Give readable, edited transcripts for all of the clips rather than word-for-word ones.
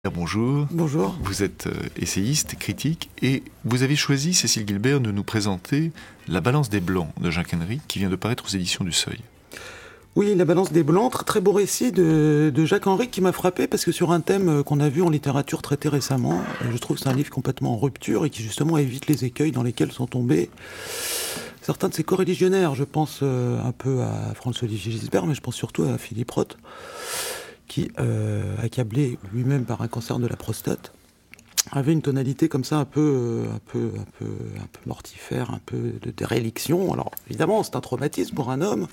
Bonjour. Bonjour. Vous êtes essayiste, critique, et vous avez choisi, Cécile Guilbert, de nous présenter La Balance des Blancs de Jacques Henry, qui vient de paraître aux éditions du Seuil. Oui, La Balance des Blancs, très beau récit de Jacques Henry qui m'a frappé parce que sur un thème qu'on a vu en littérature traité récemment, je trouve que c'est un livre complètement en rupture et qui justement évite les écueils dans lesquels sont tombés certains de ses coreligionnaires. Je pense un peu à François-Olivier Gisbert, mais je pense surtout à Philippe Roth, qui, accablé lui-même par un cancer de la prostate, avait une tonalité comme ça un peu mortifère, un peu de déréliction. Alors évidemment, c'est un traumatisme pour un homme,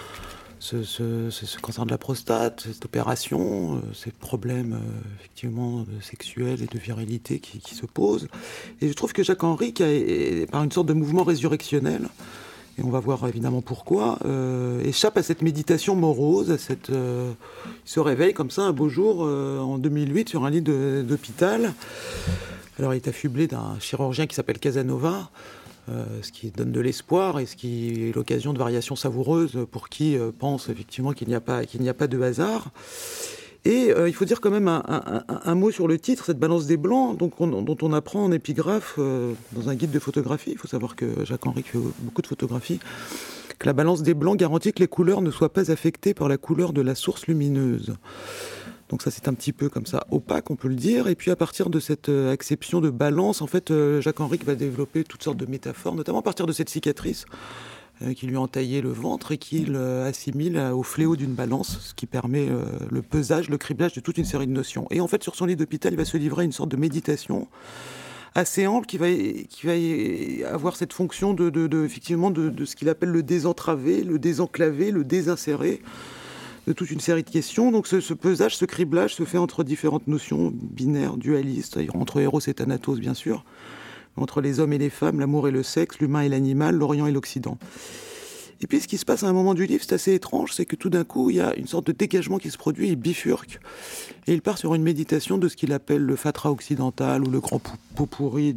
ce cancer de la prostate, cette opération, ces problèmes effectivement sexuels et de virilité qui se posent. Et je trouve que Jacques Henry, par une sorte de mouvement résurrectionnel, et on va voir évidemment pourquoi, échappe à cette méditation morose, il se réveille comme ça un beau jour en 2008 sur un lit d'hôpital. Alors il est affublé d'un chirurgien qui s'appelle Casanova, ce qui donne de l'espoir et ce qui est l'occasion de variations savoureuses pour qui pense effectivement qu'il n'y a pas de hasard. Et il faut dire quand même un mot sur le titre, cette Balance des Blancs, dont on apprend en épigraphe dans un guide de photographie. Il faut savoir que Jacques Henry fait beaucoup de photographies, que la Balance des Blancs garantit que les couleurs ne soient pas affectées par la couleur de la source lumineuse. Donc ça, c'est un petit peu comme ça opaque, on peut le dire. Et puis à partir de cette acception de balance, en fait, Jacques Henry va développer toutes sortes de métaphores, notamment à partir de cette cicatrice qui lui a entaillé le ventre et qu'il assimile au fléau d'une balance, ce qui permet le pesage, le criblage de toute une série de notions. Et en fait, sur son lit d'hôpital, il va se livrer à une sorte de méditation assez ample qui va avoir cette fonction effectivement de ce qu'il appelle le désentravé, le désenclavé, le désinsérer, de toute une série de questions. Donc ce pesage, ce criblage se fait entre différentes notions binaires, dualistes, entre Eros et Thanatos bien sûr, entre les hommes et les femmes, l'amour et le sexe, l'humain et l'animal, l'Orient et l'Occident. Et puis ce qui se passe à un moment du livre, c'est assez étrange, c'est que tout d'un coup, il y a une sorte de dégagement qui se produit, il bifurque, et il part sur une méditation de ce qu'il appelle le fatras occidental, ou le grand pot pourri,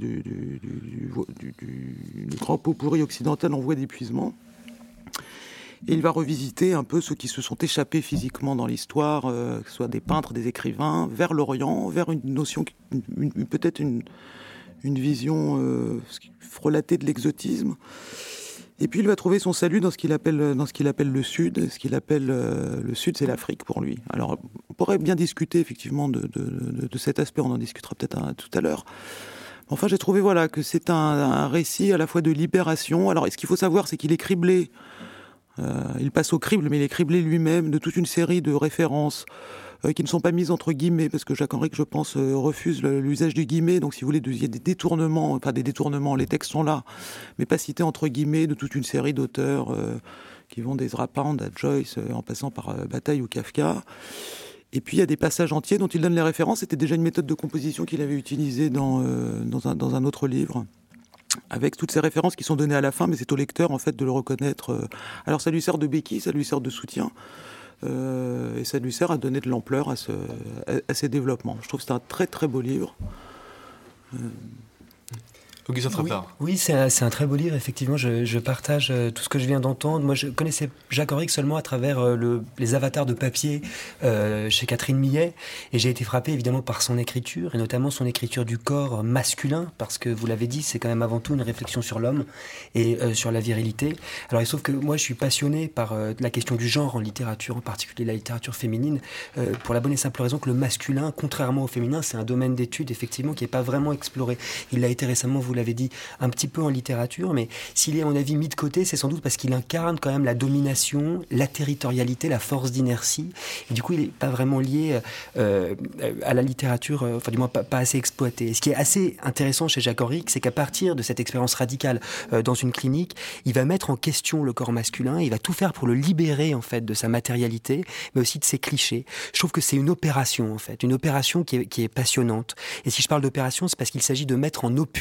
le grand pot pourri occidental en voie d'épuisement. Et il va revisiter un peu ceux qui se sont échappés physiquement dans l'histoire, que ce soit des peintres, des écrivains, vers l'Orient, vers une notion, peut-être une vision frelatée de l'exotisme. Et puis il va trouver son salut dans ce qu'il appelle le Sud. Ce qu'il appelle le Sud, c'est l'Afrique pour lui. Alors on pourrait bien discuter effectivement de cet aspect, on en discutera peut-être tout à l'heure. Enfin, j'ai trouvé que c'est un récit à la fois de libération. Alors ce qu'il faut savoir, c'est qu'il est criblé. Il passe au crible, mais il est criblé lui-même de toute une série de références qui ne sont pas mises entre guillemets, parce que Jacques Henry, je pense, refuse l'usage du guillemet. Donc, si vous voulez, il y a des détournements, les textes sont là, mais pas cités entre guillemets, de toute une série d'auteurs qui vont d'Ezra Pound à Joyce, en passant par Bataille ou Kafka. Et puis, il y a des passages entiers dont il donne les références. C'était déjà une méthode de composition qu'il avait utilisée dans un autre livre, avec toutes ces références qui sont données à la fin, mais c'est au lecteur, en fait, de le reconnaître. Alors, ça lui sert de béquille, ça lui sert de soutien, et ça lui sert à donner de l'ampleur à ses développements. Je trouve que c'est un très, très beau livre. Augustin Trappard. Oui, c'est un très beau livre, effectivement, je partage tout ce que je viens d'entendre. Moi, je connaissais Jacques Henry seulement à travers les avatars de papier chez Catherine Millet, et j'ai été frappé évidemment par son écriture, et notamment son écriture du corps masculin, parce que vous l'avez dit, c'est quand même avant tout une réflexion sur l'homme et sur la virilité. Alors il se trouve que moi je suis passionné par la question du genre en littérature, en particulier la littérature féminine, pour la bonne et simple raison que le masculin, contrairement au féminin, c'est un domaine d'étude effectivement qui n'est pas vraiment exploré. Il l'a été récemment, vous l'avez dit, un petit peu en littérature, mais s'il est à mon avis mis de côté, c'est sans doute parce qu'il incarne quand même la domination, la territorialité, la force d'inertie, et du coup il n'est pas vraiment lié à la littérature, enfin du moins pas assez exploité. Et ce qui est assez intéressant chez Jacques Henry, c'est qu'à partir de cette expérience radicale dans une clinique, il va mettre en question le corps masculin, il va tout faire pour le libérer en fait de sa matérialité, mais aussi de ses clichés. Je trouve que c'est une opération en fait, une opération qui est passionnante. Et si je parle d'opération, c'est parce qu'il s'agit de mettre en opus, c'est-à-dire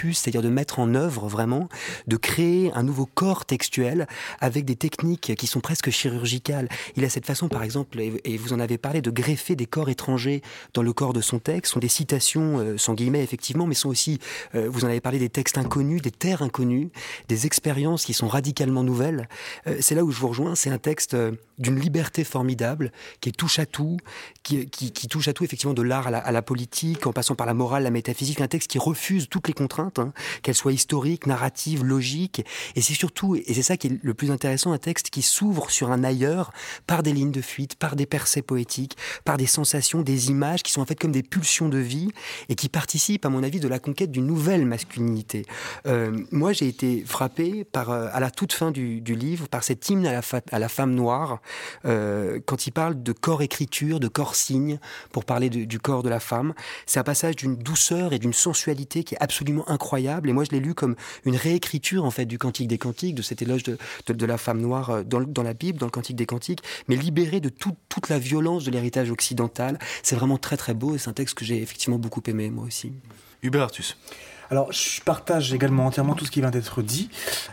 de mettre en œuvre vraiment, de créer un nouveau corps textuel avec des techniques qui sont presque chirurgicales. Il a cette façon, par exemple, et vous en avez parlé, de greffer des corps étrangers dans le corps de son texte. Ce sont des citations, sans guillemets effectivement, mais sont aussi, vous en avez parlé, des textes inconnus, des terres inconnues, des expériences qui sont radicalement nouvelles. C'est là où je vous rejoins, c'est un texte d'une liberté formidable, qui est touche à tout, qui touche à tout effectivement, de l'art à la politique, en passant par la morale, la métaphysique, un texte qui refuse toutes les contraintes, qu'elles soient historiques, narratives, logiques, et c'est surtout, et c'est ça qui est le plus intéressant, un texte qui s'ouvre sur un ailleurs par des lignes de fuite, par des percées poétiques, par des sensations, des images qui sont en fait comme des pulsions de vie et qui participent, à mon avis, de la conquête d'une nouvelle masculinité. Moi, j'ai été frappé à la toute fin du livre, par cet hymne à la femme noire, quand il parle de corps-écriture, de corps-signe, pour parler du corps de la femme. C'est un passage d'une douceur et d'une sensualité qui est absolument incroyable, et moi je l'ai lu comme une réécriture en fait du Cantique des Cantiques, de cet éloge de la femme noire dans la Bible, dans le Cantique des Cantiques, mais libéré de toute la violence de l'héritage occidental. C'est vraiment très très beau, et c'est un texte que j'ai effectivement beaucoup aimé moi aussi. Hubert Artus. Alors, je partage également entièrement tout ce qui vient d'être dit,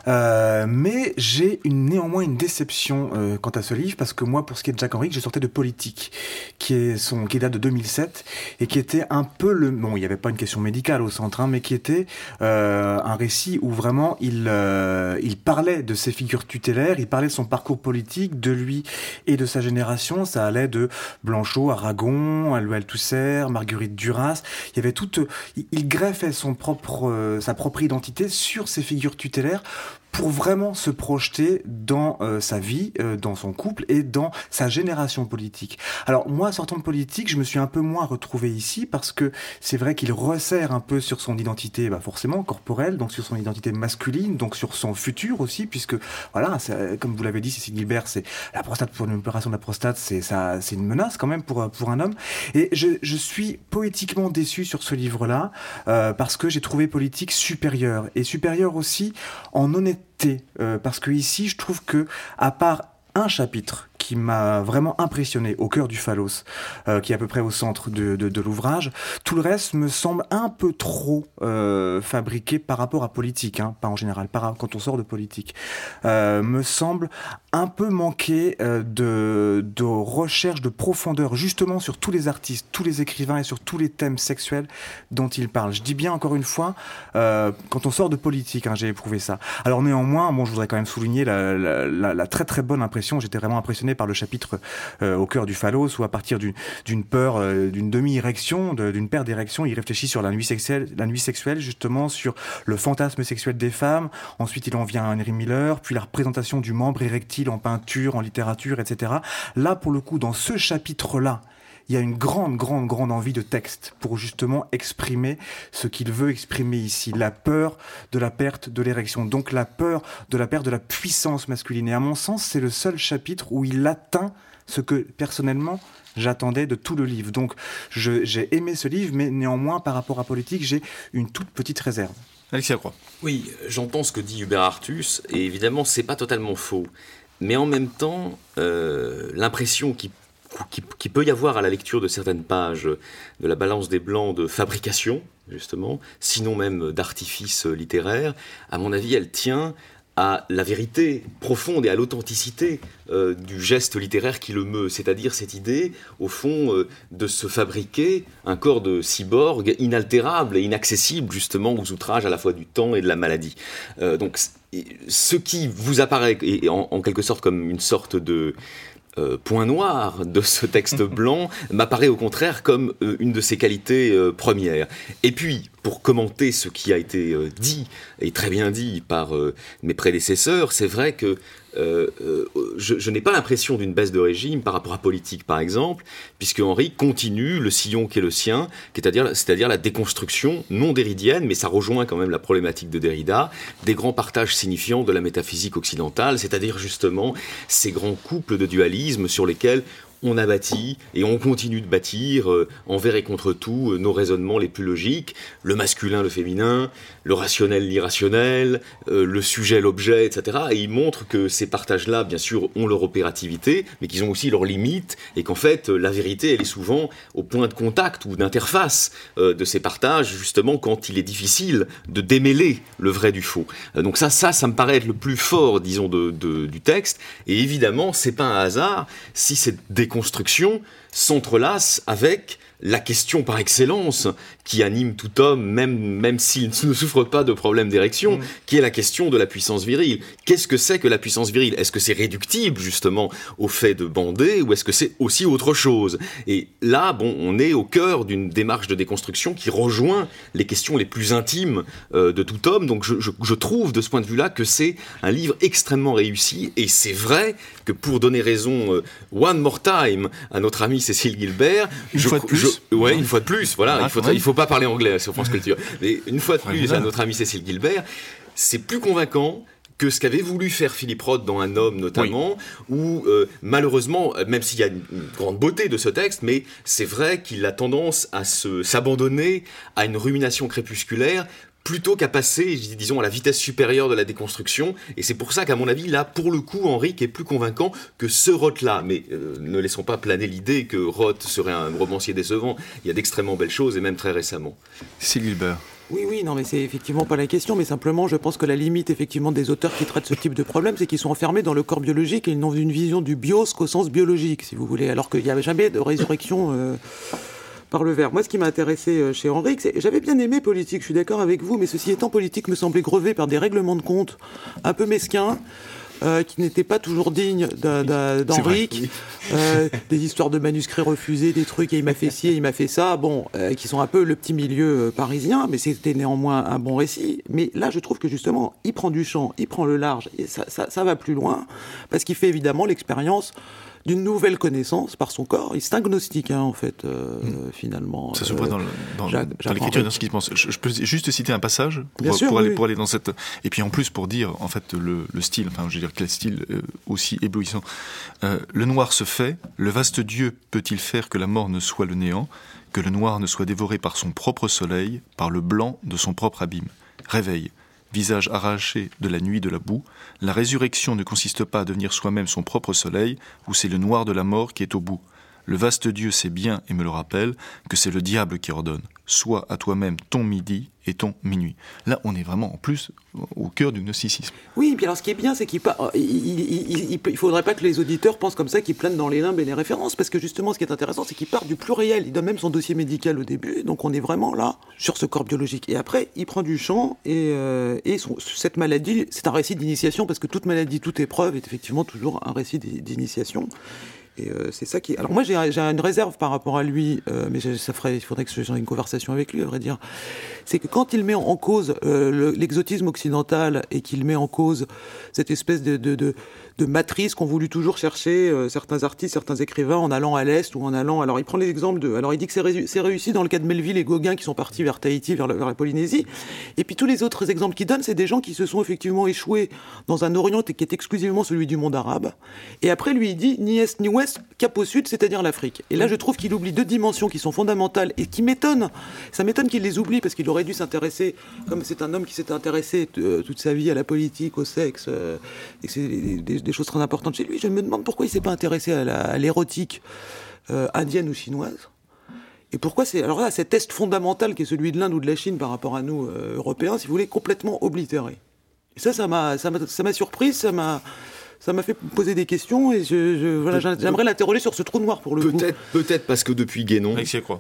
mais j'ai néanmoins une déception quant à ce livre, parce que moi, pour ce qui est de Jacques Henrique, je sortais de Politique, qui date de 2007, et qui était un peu bon, il n'y avait pas une question médicale au centre, mais qui était un récit où vraiment il parlait de ses figures tutélaires, il parlait de son parcours politique, de lui et de sa génération. Ça allait de Blanchot, Aragon, Althusser, Marguerite Duras. Il y avait il greffait sa propre identité sur ces figures tutélaires pour vraiment se projeter dans sa vie, dans son couple et dans sa génération politique. Alors moi, sortant de Politique, je me suis un peu moins retrouvé ici, parce que c'est vrai qu'il resserre un peu sur son identité, forcément corporelle, donc sur son identité masculine, donc sur son futur aussi, puisque voilà, comme vous l'avez dit, Cécile Guilbert, c'est la prostate, pour une opération de la prostate, c'est une menace quand même pour un homme. Et je suis poétiquement déçu sur ce livre-là, parce que j'ai trouvé Politique supérieur, et supérieur aussi en honnêteté. Parce que ici, je trouve que, à part un chapitre qui m'a vraiment impressionné, Au cœur du phallos, qui est à peu près au centre de l'ouvrage, tout le reste me semble un peu trop fabriqué par rapport à Politique, pas en général, quand on sort de Politique, me semble un peu manquer de recherche de profondeur, justement sur tous les artistes, tous les écrivains et sur tous les thèmes sexuels dont ils parlent. Je dis bien encore une fois, quand on sort de Politique, j'ai éprouvé ça. Alors néanmoins, je voudrais quand même souligner la très très bonne impression. J'étais vraiment impressionné par le chapitre Au cœur du phallos, où à partir d'une peur, d'une demi-érection, d'une paire d'érections, il réfléchit sur la nuit sexuelle, justement sur le fantasme sexuel des femmes. Ensuite, il en vient à Henry Miller, puis la représentation du membre érectile en peinture, en littérature, etc. Là, pour le coup, dans ce chapitre-là, il y a une grande envie de texte pour justement exprimer ce qu'il veut exprimer ici. La peur de la perte de l'érection. Donc la peur de la perte de la puissance masculine. Et à mon sens, c'est le seul chapitre où il atteint ce que, personnellement, j'attendais de tout le livre. Donc j'ai aimé ce livre, mais néanmoins, par rapport à Politique, j'ai une toute petite réserve. Alexis Lacroix. Oui, j'entends ce que dit Hubert Artus, et évidemment, c'est pas totalement faux. Mais en même temps, l'impression qui peut y avoir à la lecture de certaines pages de la balance des blancs de fabrication, justement, sinon même d'artifice littéraire, à mon avis, elle tient à la vérité profonde et à l'authenticité du geste littéraire qui le meut, c'est-à-dire cette idée, au fond, de se fabriquer un corps de cyborg inaltérable et inaccessible, justement, aux outrages à la fois du temps et de la maladie. Donc, ce qui vous apparaît, et en quelque sorte comme une sorte de point noir de ce texte blanc, m'apparaît au contraire comme une de ses qualités premières. Et puis, pour commenter ce qui a été dit, et très bien dit par mes prédécesseurs, c'est vrai que je n'ai pas l'impression d'une baisse de régime par rapport à Politique, par exemple, puisque Henri continue le sillon qui est le sien, c'est-à-dire la déconstruction non derridienne, mais ça rejoint quand même la problématique de Derrida, des grands partages signifiants de la métaphysique occidentale, c'est-à-dire justement ces grands couples de dualisme sur lesquels on a bâti et on continue de bâtir envers et contre tout nos raisonnements les plus logiques, le masculin, le féminin, le rationnel, l'irrationnel, le sujet, l'objet, etc. Et il montre que ces partages-là, bien sûr, ont leur opérativité, mais qu'ils ont aussi leurs limites, et qu'en fait, la vérité, elle est souvent au point de contact ou d'interface de ces partages, justement, quand il est difficile de démêler le vrai du faux. Donc ça me paraît être le plus fort, disons, du texte, et évidemment, c'est pas un hasard si cette déconstruction s'entrelace avec la question par excellence qui anime tout homme, même s'il ne souffre pas de problème d'érection, qui est la question de la puissance virile. Qu'est-ce que c'est que la puissance virile ? Est-ce que c'est réductible, justement, au fait de bander, ou est-ce que c'est aussi autre chose ? Et là, on est au cœur d'une démarche de déconstruction qui rejoint les questions les plus intimes de tout homme. Donc je trouve, de ce point de vue-là, que c'est un livre extrêmement réussi, et c'est vrai que pour donner raison one more time à notre amie Cécile Gilbert, une fois de plus, voilà, il faut pas parler anglais sur France Culture, mais une fois de plus à notre amie Cécile Gilbert, c'est plus convaincant que ce qu'avait voulu faire Philippe Roth dans Un homme, notamment, où malheureusement, même s'il y a une grande beauté de ce texte, mais c'est vrai qu'il a tendance à s'abandonner à une rumination crépusculaire plutôt qu'à passer, disons, à la vitesse supérieure de la déconstruction. Et c'est pour ça qu'à mon avis, là, pour le coup, Henrique est plus convaincant que ce Roth-là. Mais ne laissons pas planer l'idée que Roth serait un romancier décevant. Il y a d'extrêmement belles choses, et même très récemment. Cécile Gilbert. Oui, non, mais c'est effectivement pas la question, mais simplement, je pense que la limite, effectivement, des auteurs qui traitent ce type de problème, c'est qu'ils sont enfermés dans le corps biologique et ils n'ont une vision du bios qu'au sens biologique, si vous voulez, alors qu'il n'y avait jamais de résurrection par le verbe. Moi, ce qui m'a intéressé chez Henrique, c'est... J'avais bien aimé Politique, je suis d'accord avec vous, mais ceci étant, Politique me semblait grevé par des règlements de compte un peu mesquins, qui n'étaient pas toujours dignes d'Henrique, des histoires de manuscrits refusés, des trucs, et il m'a fait ci, et il m'a fait ça, qui sont un peu le petit milieu parisien, mais c'était néanmoins un bon récit. Mais là, je trouve que justement, il prend du champ, il prend le large, et ça va plus loin, parce qu'il fait évidemment l'expérience d'une nouvelle connaissance par son corps. C'est un gnostique, en fait, finalement. Ça se voit dans l'écriture, dans ce qui se pense. Je peux juste citer un passage pour aller dans cette... Et puis en plus, pour dire, en fait, le style, enfin, je veux dire, quel style aussi éblouissant. Le noir se fait, le vaste Dieu peut-il faire que la mort ne soit le néant, que le noir ne soit dévoré par son propre soleil, par le blanc de son propre abîme. Réveil. Visage arraché de la nuit, de la boue, la résurrection ne consiste pas à devenir soi-même son propre soleil, ou c'est le noir de la mort qui est au bout. Le vaste Dieu sait bien et me le rappelle que c'est le diable qui ordonne. Sois à toi-même ton midi et ton minuit. Là, on est vraiment en plus au cœur du gnosticisme. Oui, et puis alors ce qui est bien, c'est qu'il ne faudrait pas que les auditeurs pensent comme ça, qu'ils planent dans les limbes et les références, parce que justement, ce qui est intéressant, c'est qu'il part du plus réel. Il donne même son dossier médical au début, donc on est vraiment là, sur ce corps biologique. Et après, il prend du champ, et cette maladie, c'est un récit d'initiation, parce que toute maladie, toute épreuve est effectivement toujours un récit d'initiation. Et c'est ça qui... Alors moi j'ai une réserve par rapport à lui, mais il faudrait que j'aie une conversation avec lui, à vrai dire. C'est que quand il met en cause l'exotisme occidental et qu'il met en cause cette espèce de matrice qu'ont voulu toujours chercher certains artistes, certains écrivains en allant à l'Est ou en allant... Alors il prend l'exemple de... Alors il dit que c'est réussi dans le cas de Melville et Gauguin qui sont partis vers Tahiti, vers la Polynésie. Et puis tous les autres exemples qu'il donne, c'est des gens qui se sont effectivement échoués dans un Orient qui est exclusivement celui du monde arabe. Et après lui il dit ni Est ni Ouest, cap au Sud, c'est-à-dire l'Afrique. Et là je trouve qu'il oublie deux dimensions qui sont fondamentales et qui m'étonnent. Ça m'étonne qu'il les oublie parce qu'il aurait dû s'intéresser, comme c'est un homme qui s'est intéressé toute sa vie à la politique, au sexe, et que c'est des choses très importantes chez lui. Je me demande pourquoi il ne s'est pas intéressé à l'érotique indienne ou chinoise. Et pourquoi alors là, cet Est fondamental qui est celui de l'Inde ou de la Chine par rapport à nous, Européens, si vous voulez, complètement oblitéré. Et ça m'a surpris, ça m'a fait poser des questions et j'aimerais l'interroger sur ce trou noir pour le coup. Peut-être parce que depuis Guénon,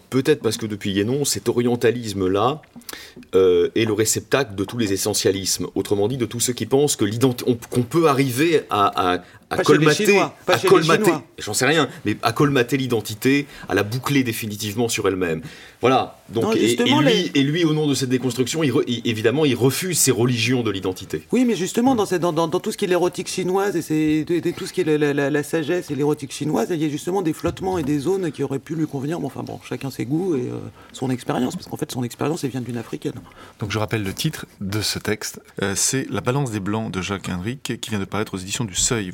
cet orientalisme-là est le réceptacle de tous les essentialismes. Autrement dit, de tous ceux qui pensent que qu'on peut arriver à colmater, j'en sais rien, mais à colmater l'identité, à la boucler définitivement sur elle-même. Voilà. Donc, non, et lui, au nom de cette déconstruction, évidemment, il refuse ces religions de l'identité. Oui, mais justement, dans tout ce qui est l'érotique chinoise et tout ce qui est la sagesse et l'érotique chinoise, il y a justement des flottements et des zones qui auraient pu lui convenir. Mais enfin bon, chacun ses goûts et son expérience, parce qu'en fait, son expérience, elle vient d'une africaine. Donc, je rappelle le titre de ce texte, c'est La balance des blancs de Jacques Henrique, qui vient de paraître aux éditions du Seuil.